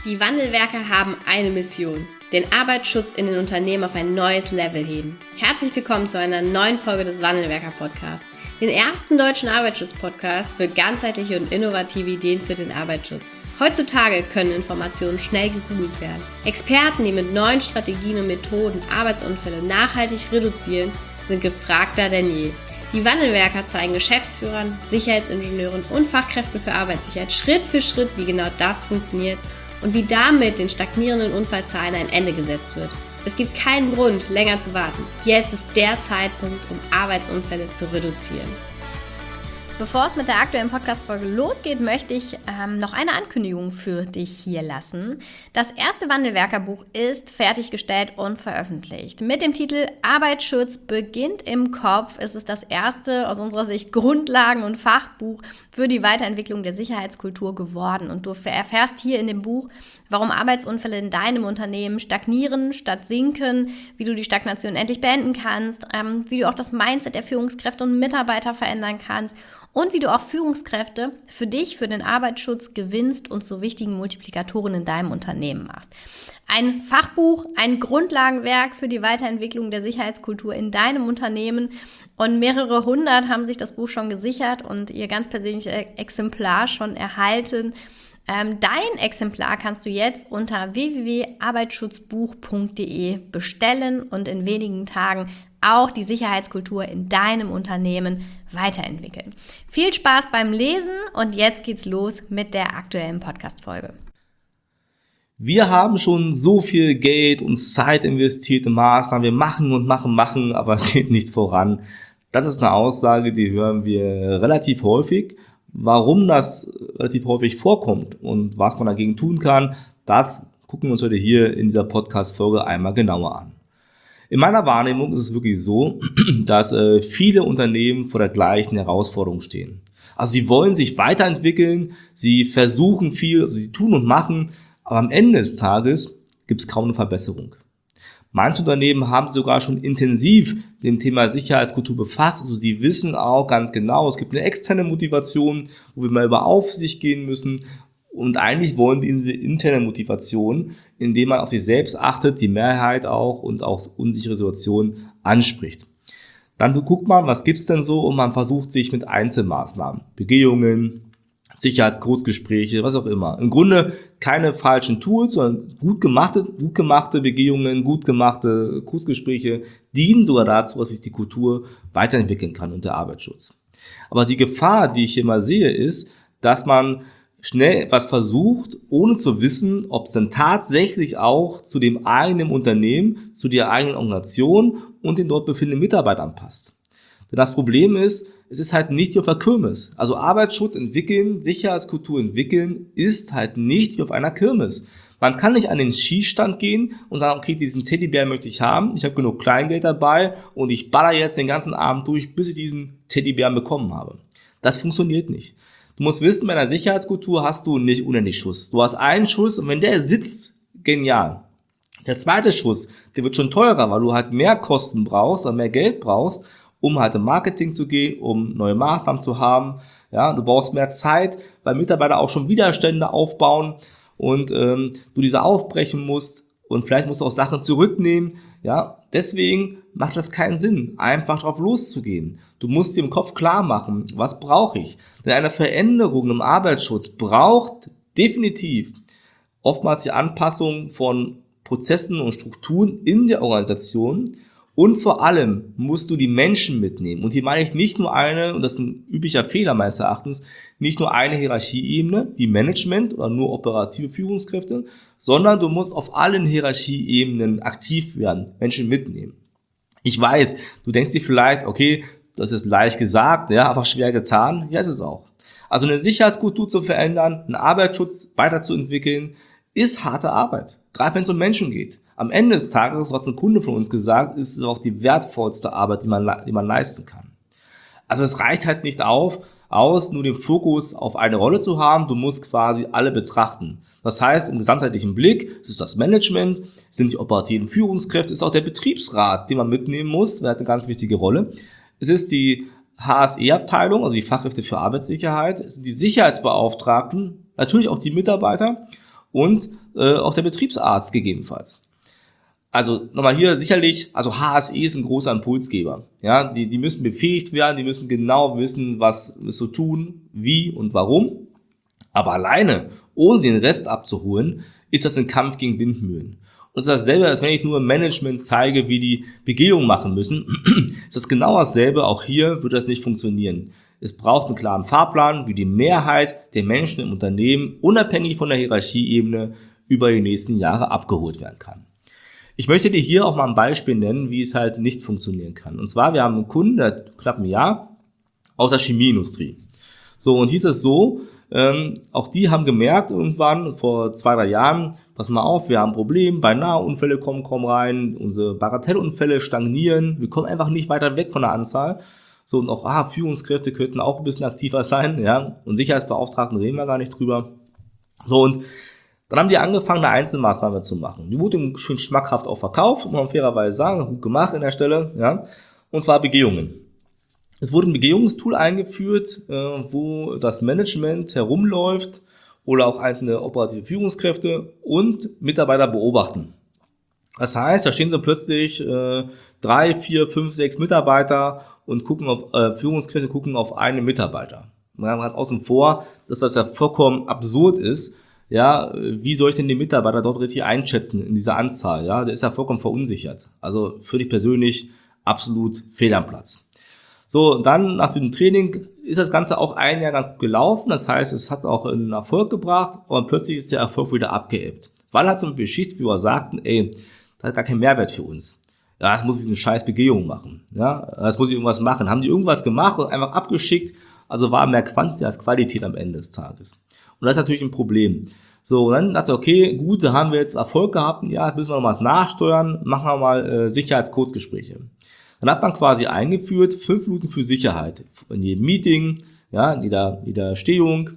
Die Wandelwerker haben eine Mission: den Arbeitsschutz in den Unternehmen auf ein neues Level heben. Herzlich willkommen zu einer neuen Folge des Wandelwerker-Podcasts, den ersten deutschen Arbeitsschutz-Podcast für ganzheitliche und innovative Ideen für den Arbeitsschutz. Heutzutage können Informationen schnell gegoogelt werden. Experten, die mit neuen Strategien und Methoden Arbeitsunfälle nachhaltig reduzieren, sind gefragter denn je. Die Wandelwerker zeigen Geschäftsführern, Sicherheitsingenieuren und Fachkräften für Arbeitssicherheit Schritt für Schritt, wie genau das funktioniert und wie damit den stagnierenden Unfallzahlen ein Ende gesetzt wird. Es gibt keinen Grund, länger zu warten. Jetzt ist der Zeitpunkt, um Arbeitsunfälle zu reduzieren. Bevor es mit der aktuellen Podcast-Folge losgeht, möchte ich noch eine Ankündigung für dich hier lassen. Das erste Wandelwerkerbuch ist fertiggestellt und veröffentlicht. Mit dem Titel Arbeitsschutz beginnt im Kopf ist es das erste, aus unserer Sicht, Grundlagen- und Fachbuch für die Weiterentwicklung der Sicherheitskultur geworden. Und du erfährst hier in dem Buch, warum Arbeitsunfälle in deinem Unternehmen stagnieren statt sinken, wie du die Stagnation endlich beenden kannst, wie du auch das Mindset der Führungskräfte und Mitarbeiter verändern kannst und wie du auch Führungskräfte für dich, für den Arbeitsschutz gewinnst und zu wichtigen Multiplikatoren in deinem Unternehmen machst. Ein Fachbuch, ein Grundlagenwerk für die Weiterentwicklung der Sicherheitskultur in deinem Unternehmen, und mehrere hundert haben sich das Buch schon gesichert und ihr ganz persönliches Exemplar schon erhalten. Dein Exemplar kannst du jetzt unter www.arbeitsschutzbuch.de bestellen und in wenigen Tagen auch die Sicherheitskultur in deinem Unternehmen weiterentwickeln. Viel Spaß beim Lesen und jetzt geht's los mit der aktuellen Podcast-Folge. Wir haben schon so viel Geld und Zeit investiert in Maßnahmen. Wir machen und machen, aber es geht nicht voran. Das ist eine Aussage, die hören wir relativ häufig. Warum das relativ häufig vorkommt und was man dagegen tun kann, das gucken wir uns heute hier in dieser Podcast-Folge einmal genauer an. In meiner Wahrnehmung ist es wirklich so, dass viele Unternehmen vor der gleichen Herausforderung stehen. Also sie wollen sich weiterentwickeln, sie versuchen viel, also sie tun und machen, aber am Ende des Tages gibt es kaum eine Verbesserung. Manche Unternehmen haben sich sogar schon intensiv mit dem Thema Sicherheitskultur befasst. Also sie wissen auch ganz genau, es gibt eine externe Motivation, wo wir mal über Aufsicht gehen müssen. Und eigentlich wollen diese interne Motivation, indem man auf sich selbst achtet, die Mehrheit auch und auch unsichere Situationen anspricht. Dann guckt man, was gibt's denn so, und man versucht sich mit Einzelmaßnahmen, Begehungen, Sicherheitskurzgespräche, was auch immer. Im Grunde keine falschen Tools, sondern gut gemachte Begehungen, gut gemachte Kurzgespräche dienen sogar dazu, dass sich die Kultur weiterentwickeln kann und der Arbeitsschutz. Aber die Gefahr, die ich hier mal sehe, ist, dass man schnell etwas versucht, ohne zu wissen, ob es dann tatsächlich auch zu dem eigenen Unternehmen, zu der eigenen Organisation und den dort befindlichen Mitarbeitern passt. Denn das Problem ist, es ist halt nicht wie auf der Kirmes. Also Arbeitsschutz entwickeln, Sicherheitskultur entwickeln, ist halt nicht wie auf einer Kirmes. Man kann nicht an den Schießstand gehen und sagen, okay, diesen Teddybär möchte ich haben, ich habe genug Kleingeld dabei und ich baller jetzt den ganzen Abend durch, bis ich diesen Teddybären bekommen habe. Das funktioniert nicht. Du musst wissen, bei einer Sicherheitskultur hast du nicht unendlich Schuss. Du hast einen Schuss und wenn der sitzt, genial. Der zweite Schuss, der wird schon teurer, weil du halt mehr Kosten brauchst oder mehr Geld brauchst, um halt im Marketing zu gehen, um neue Maßnahmen zu haben. Ja, du brauchst mehr Zeit, weil Mitarbeiter auch schon Widerstände aufbauen und du diese aufbrechen musst und vielleicht musst du auch Sachen zurücknehmen. Ja, deswegen macht das keinen Sinn, einfach drauf loszugehen. Du musst dir im Kopf klar machen, was brauche ich? Denn eine Veränderung im Arbeitsschutz braucht definitiv oftmals die Anpassung von Prozessen und Strukturen in der Organisation. Und vor allem musst du die Menschen mitnehmen. Und hier meine ich nicht nur eine, und das ist ein üblicher Fehler meines Erachtens, nicht nur eine Hierarchieebene wie Management oder nur operative Führungskräfte, sondern du musst auf allen Hierarchieebenen aktiv werden, Menschen mitnehmen. Ich weiß, du denkst dir vielleicht, okay, das ist leicht gesagt, ja, aber schwer getan. Ja, ist es auch. Also eine Sicherheitskultur zu verändern, einen Arbeitsschutz weiterzuentwickeln, ist harte Arbeit. Gerade wenn es um Menschen geht. Am Ende des Tages, so hat ein Kunde von uns gesagt, ist es auch die wertvollste Arbeit, die man leisten kann. Also es reicht halt nicht aus, nur den Fokus auf eine Rolle zu haben. Du musst quasi alle betrachten. Das heißt, im gesamtheitlichen Blick ist es das Management, sind die operativen Führungskräfte, ist auch der Betriebsrat, den man mitnehmen muss, der hat eine ganz wichtige Rolle. Es ist die HSE-Abteilung, also die Fachkräfte für Arbeitssicherheit, es sind die Sicherheitsbeauftragten, natürlich auch die Mitarbeiter und auch der Betriebsarzt gegebenenfalls. Also nochmal hier sicherlich, also HSE ist ein großer Impulsgeber. Ja, die müssen befähigt werden, die müssen genau wissen, was zu tun, wie und warum. Aber alleine, ohne den Rest abzuholen, ist das ein Kampf gegen Windmühlen. Und es ist dasselbe, als wenn ich nur im Management zeige, wie die Begehung machen müssen. Es ist genau dasselbe, auch hier wird das nicht funktionieren. Es braucht einen klaren Fahrplan, wie die Mehrheit der Menschen im Unternehmen, unabhängig von der Hierarchieebene, über die nächsten Jahre abgeholt werden kann. Ich möchte dir hier auch mal ein Beispiel nennen, wie es halt nicht funktionieren kann. Und zwar, wir haben einen Kunden, der knapp ein Jahr, aus der Chemieindustrie. So, und hieß es so, auch die haben gemerkt irgendwann, vor 2-3 Jahren, pass mal auf, wir haben ein Problem, beinahe Unfälle kommen rein, unsere Bagatellunfälle stagnieren, wir kommen einfach nicht weiter weg von der Anzahl. So, und auch Führungskräfte könnten auch ein bisschen aktiver sein, ja, und Sicherheitsbeauftragten reden wir gar nicht drüber. So, und dann haben die angefangen, eine Einzelmaßnahme zu machen. Die wurde schön schmackhaft auch verkauft, muss man fairerweise sagen, gut gemacht an der Stelle, ja, und zwar Begehungen. Es wurde ein Begehungstool eingeführt, wo das Management herumläuft oder auch einzelne operative Führungskräfte und Mitarbeiter beobachten. Das heißt, da stehen so plötzlich 3, 4, 5, 6 Mitarbeiter und Führungskräfte gucken auf einen Mitarbeiter. Man hat außen vor, dass das ja vollkommen absurd ist. Ja, wie soll ich denn den Mitarbeiter dort richtig einschätzen in dieser Anzahl? Ja, der ist ja vollkommen verunsichert. Also für dich persönlich absolut fehl am Platz. So, dann nach dem Training ist das Ganze auch ein Jahr ganz gut gelaufen. Das heißt, es hat auch einen Erfolg gebracht, aber plötzlich ist der Erfolg wieder abgeebbt. Weil halt so ein Geschichtsführer sagten, das hat gar keinen Mehrwert für uns. Ja, das muss ich eine scheiß Begehung machen. Ja, das muss ich irgendwas machen. Haben die irgendwas gemacht und einfach abgeschickt? Also war mehr Quantität als Qualität am Ende des Tages. Und das ist natürlich ein Problem. So, und dann dachte ich, okay, gut, da haben wir jetzt Erfolg gehabt. Ja, jetzt müssen wir noch was nachsteuern. Machen wir mal Sicherheitskurzgespräche. Dann hat man quasi eingeführt, 5 Minuten für Sicherheit. In jedem Meeting, ja, in jeder Stehung.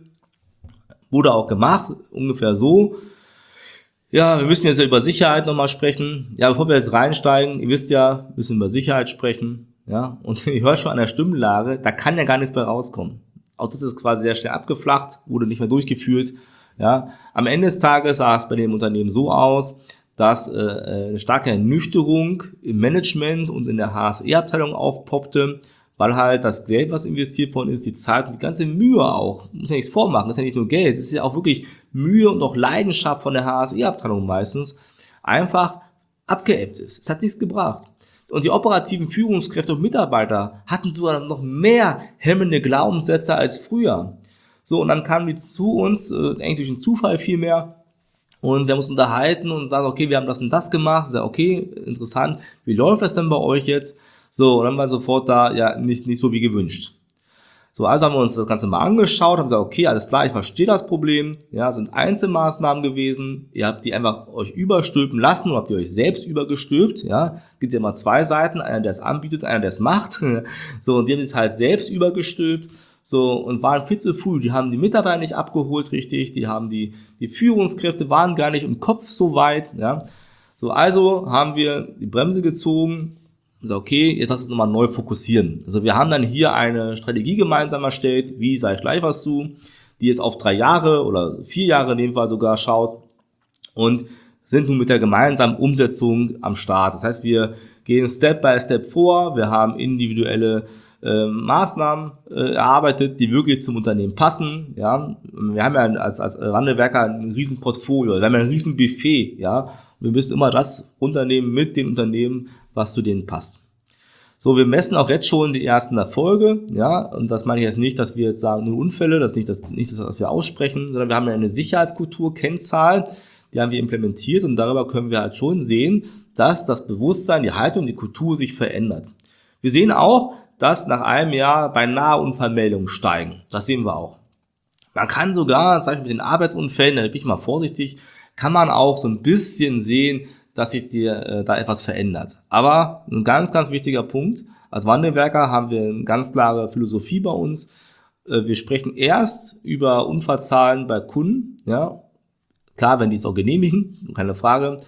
Wurde auch gemacht, ungefähr so. Ja, wir müssen jetzt ja über Sicherheit nochmal sprechen. Ja, bevor wir jetzt reinsteigen, ihr wisst ja, wir müssen über Sicherheit sprechen. Ja, und ihr hört schon an der Stimmlage, da kann ja gar nichts mehr rauskommen. Auch das ist quasi sehr schnell abgeflacht, wurde nicht mehr durchgeführt. Ja, am Ende des Tages sah es bei dem Unternehmen so aus, dass eine starke Ernüchterung im Management und in der HSE-Abteilung aufpoppte, weil halt das Geld, was investiert worden ist, die Zeit und die ganze Mühe auch, muss man nichts vormachen, das ist ja nicht nur Geld, das ist ja auch wirklich Mühe und auch Leidenschaft von der HSE-Abteilung meistens, einfach abgeebbt ist. Es hat nichts gebracht. Und die operativen Führungskräfte und Mitarbeiter hatten sogar noch mehr hemmende Glaubenssätze als früher. So, und dann kamen die zu uns, eigentlich durch den Zufall vielmehr, und wir haben uns unterhalten und sagen, okay, wir haben das und das gemacht. Ich sage, okay, interessant, wie läuft das denn bei euch jetzt? So, und dann war sofort da, ja, nicht so wie gewünscht. So, also haben wir uns das Ganze mal angeschaut, haben gesagt, okay, alles klar, ich verstehe das Problem. Ja, sind Einzelmaßnahmen gewesen. Ihr habt die einfach euch überstülpen lassen oder habt ihr euch selbst übergestülpt. Ja, gibt ja immer 2 Seiten, einer, der es anbietet, einer, der es macht. So, und die haben es halt selbst übergestülpt. So, und waren viel zu früh. Die haben die Mitarbeiter nicht abgeholt richtig, die Führungskräfte waren gar nicht im Kopf so weit, ja. So, also haben wir die Bremse gezogen und gesagt, okay, jetzt lass uns nochmal neu fokussieren. Also wir haben dann hier eine Strategie gemeinsam erstellt, wie, sage ich gleich was zu, die jetzt auf 3 Jahre oder 4 Jahre in dem Fall sogar schaut und sind nun mit der gemeinsamen Umsetzung am Start. Das heißt, wir gehen Step by Step vor, wir haben individuelle Maßnahmen erarbeitet, die wirklich zum Unternehmen passen. Ja, wir haben ja als Wandelwerker ein riesen Portfolio, wir haben ja ein riesen Buffet. Ja, und wir müssen immer das Unternehmen mit den Unternehmen, was zu denen passt. So, wir messen auch jetzt schon die ersten Erfolge. Ja, und das meine ich jetzt nicht, dass wir jetzt sagen, nur Unfälle, das ist nicht das, was wir aussprechen, sondern wir haben eine Sicherheitskultur, Kennzahl, die haben wir implementiert und darüber können wir halt schon sehen, dass das Bewusstsein, die Haltung, die Kultur sich verändert. Wir sehen auch, dass nach einem Jahr beinahe Unfallmeldungen steigen. Das sehen wir auch. Man kann sogar, sage ich mit den Arbeitsunfällen, da bin ich mal vorsichtig, kann man auch so ein bisschen sehen, dass sich da etwas verändert. Aber ein ganz, ganz wichtiger Punkt, als Wandelwerker haben wir eine ganz klare Philosophie bei uns. Wir sprechen erst über Unfallzahlen bei Kunden, ja, klar, wenn die es auch genehmigen, keine Frage.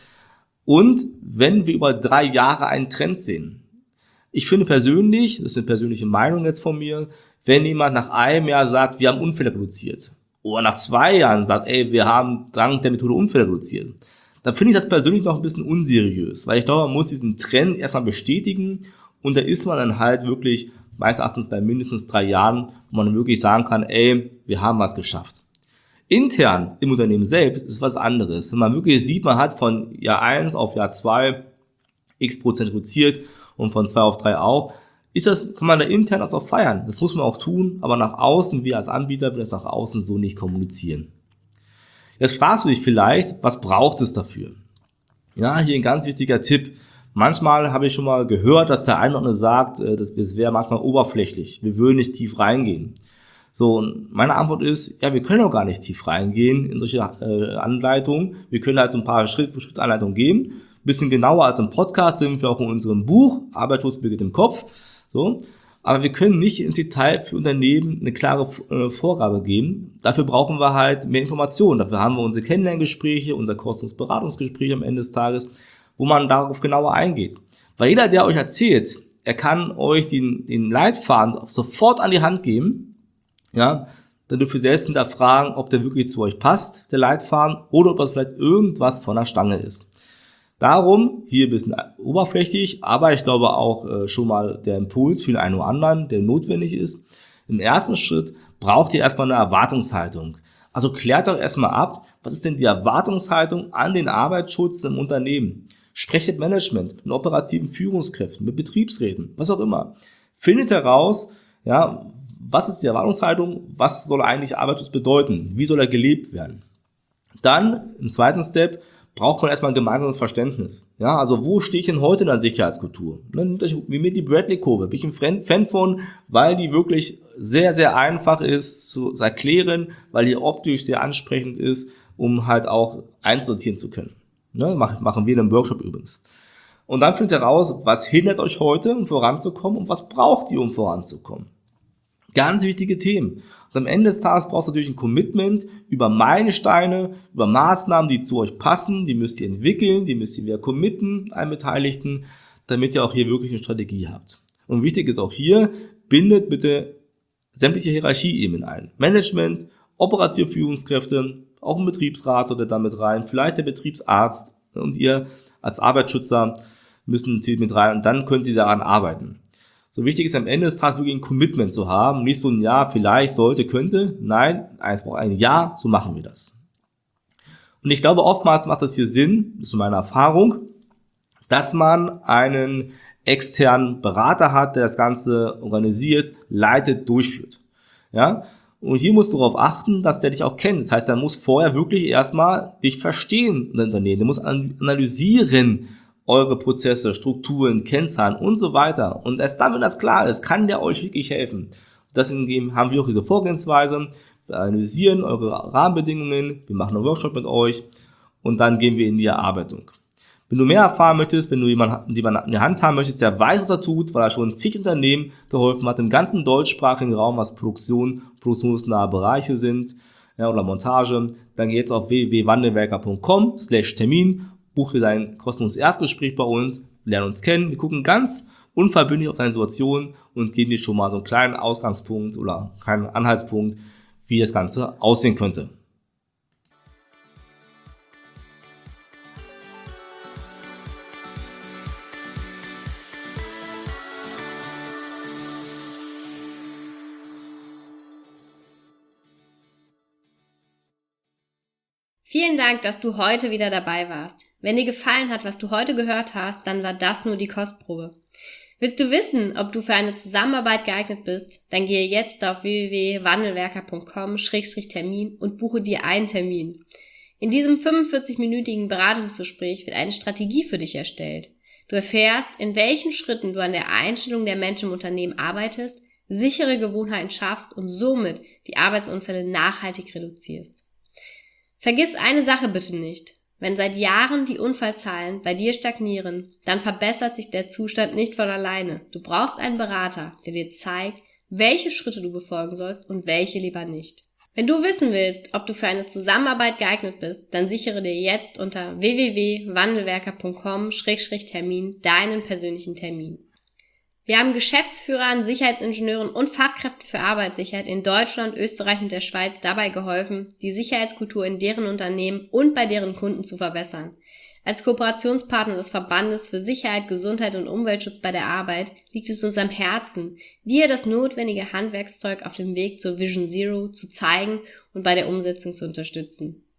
Und wenn wir über 3 Jahre einen Trend sehen. Ich finde persönlich, das ist eine persönliche Meinung jetzt von mir, wenn jemand nach einem Jahr sagt, wir haben Unfälle reduziert oder nach 2 Jahren sagt, wir haben dank der Methode Unfälle reduziert, dann finde ich das persönlich noch ein bisschen unseriös, weil ich glaube, man muss diesen Trend erstmal bestätigen und da ist man dann halt wirklich meines Erachtens bei mindestens 3 Jahren, wo man wirklich sagen kann, wir haben was geschafft. Intern im Unternehmen selbst ist was anderes. Wenn man wirklich sieht, man hat von Jahr 1 auf Jahr 2 x% reduziert und von 2 auf 3 auch, kann man da intern das auch feiern. Das muss man auch tun, aber nach außen, wir als Anbieter, will das nach außen so nicht kommunizieren. Jetzt fragst du dich vielleicht, was braucht es dafür? Ja, hier ein ganz wichtiger Tipp. Manchmal habe ich schon mal gehört, dass der eine oder andere sagt, das wäre manchmal oberflächlich. Wir würden nicht tief reingehen. So, und meine Antwort ist, wir können auch gar nicht tief reingehen in solche Anleitungen. Wir können halt so ein paar Schritt-für-Schritt-Anleitungen geben. Ein bisschen genauer als im Podcast sind wir auch in unserem Buch, Arbeitsschutz beginnt im Kopf. So, aber wir können nicht ins Detail für Unternehmen eine klare Vorgabe geben. Dafür brauchen wir halt mehr Informationen. Dafür haben wir unsere Kennenlerngespräche, unser kostenloses Beratungsgespräch am Ende des Tages, wo man darauf genauer eingeht. Weil jeder, der euch erzählt, er kann euch den Leitfaden sofort an die Hand geben, ja, dann dürft ihr selbst hinterfragen, ob der wirklich zu euch passt, der Leitfaden, oder ob das vielleicht irgendwas von der Stange ist. Darum, hier ein bisschen oberflächlich, aber ich glaube auch schon mal der Impuls für den einen oder anderen, der notwendig ist. Im ersten Schritt braucht ihr erstmal eine Erwartungshaltung. Also klärt doch erstmal ab, was ist denn die Erwartungshaltung an den Arbeitsschutz im Unternehmen? Sprecht mit Management, mit operativen Führungskräften, mit Betriebsräten, was auch immer. Findet heraus, was ist die Erwartungshaltung, was soll eigentlich Arbeitsschutz bedeuten, wie soll er gelebt werden. Dann, im zweiten Step, braucht man erstmal ein gemeinsames Verständnis. Ja, also wo stehe ich denn heute in der Sicherheitskultur? Wie mit die Bradley-Kurve, bin ich ein Fan von, weil die wirklich sehr, sehr einfach ist zu erklären, weil die optisch sehr ansprechend ist, um halt auch einsortieren zu können. Machen wir in einem Workshop übrigens. Und dann findet ihr raus, was hindert euch heute, um voranzukommen und was braucht ihr, um voranzukommen. Ganz wichtige Themen. Und am Ende des Tages brauchst du natürlich ein Commitment über Meilensteine, über Maßnahmen, die zu euch passen, die müsst ihr entwickeln, die müsst ihr wieder committen, allen Beteiligten, damit ihr auch hier wirklich eine Strategie habt. Und wichtig ist auch hier, bindet bitte sämtliche Hierarchieebenen ein. Management, operative Führungskräfte, auch ein Betriebsrat oder damit rein, vielleicht der Betriebsarzt und ihr als Arbeitsschützer müssen natürlich mit rein und dann könnt ihr daran arbeiten. So wichtig ist am Ende des Tages wirklich ein Commitment zu haben, nicht so ein Ja, vielleicht, sollte, könnte. Nein, es braucht ein Ja, so machen wir das. Und ich glaube, oftmals macht das hier Sinn, das ist meine Erfahrung, dass man einen externen Berater hat, der das Ganze organisiert, leitet, durchführt. Ja? Und hier musst du darauf achten, dass der dich auch kennt. Das heißt, er muss vorher wirklich erstmal dich verstehen, das Unternehmen. Der muss analysieren, eure Prozesse, Strukturen, Kennzahlen und so weiter. Und erst dann, wenn das klar ist, kann der euch wirklich helfen. Deswegen haben wir auch diese Vorgehensweise. Wir analysieren eure Rahmenbedingungen, wir machen einen Workshop mit euch und dann gehen wir in die Erarbeitung. Wenn du mehr erfahren möchtest, wenn du jemanden in der Hand haben möchtest, der weiß, was er tut, weil er schon zig Unternehmen geholfen hat, im ganzen deutschsprachigen Raum, was produktionsnahe Bereiche sind, oder Montage, dann geh jetzt auf www.wandelwerker.com/Termin, buche dein kostenloses Erstgespräch bei uns, lerne uns kennen, wir gucken ganz unverbindlich auf deine Situation und geben dir schon mal so einen kleinen Ausgangspunkt oder keinen Anhaltspunkt, wie das Ganze aussehen könnte. Vielen Dank, dass du heute wieder dabei warst. Wenn dir gefallen hat, was du heute gehört hast, dann war das nur die Kostprobe. Willst du wissen, ob du für eine Zusammenarbeit geeignet bist? Dann gehe jetzt auf www.wandelwerker.com/Termin und buche dir einen Termin. In diesem 45-minütigen Beratungsgespräch wird eine Strategie für dich erstellt. Du erfährst, in welchen Schritten du an der Einstellung der Menschen im Unternehmen arbeitest, sichere Gewohnheiten schaffst und somit die Arbeitsunfälle nachhaltig reduzierst. Vergiss eine Sache bitte nicht. Wenn seit Jahren die Unfallzahlen bei dir stagnieren, dann verbessert sich der Zustand nicht von alleine. Du brauchst einen Berater, der dir zeigt, welche Schritte du befolgen sollst und welche lieber nicht. Wenn du wissen willst, ob du für eine Zusammenarbeit geeignet bist, dann sichere dir jetzt unter www.wandelwerker.com/Termin deinen persönlichen Termin. Wir haben Geschäftsführern, Sicherheitsingenieuren und Fachkräften für Arbeitssicherheit in Deutschland, Österreich und der Schweiz dabei geholfen, die Sicherheitskultur in deren Unternehmen und bei deren Kunden zu verbessern. Als Kooperationspartner des Verbandes für Sicherheit, Gesundheit und Umweltschutz bei der Arbeit liegt es uns am Herzen, dir das notwendige Handwerkszeug auf dem Weg zur Vision Zero zu zeigen und bei der Umsetzung zu unterstützen.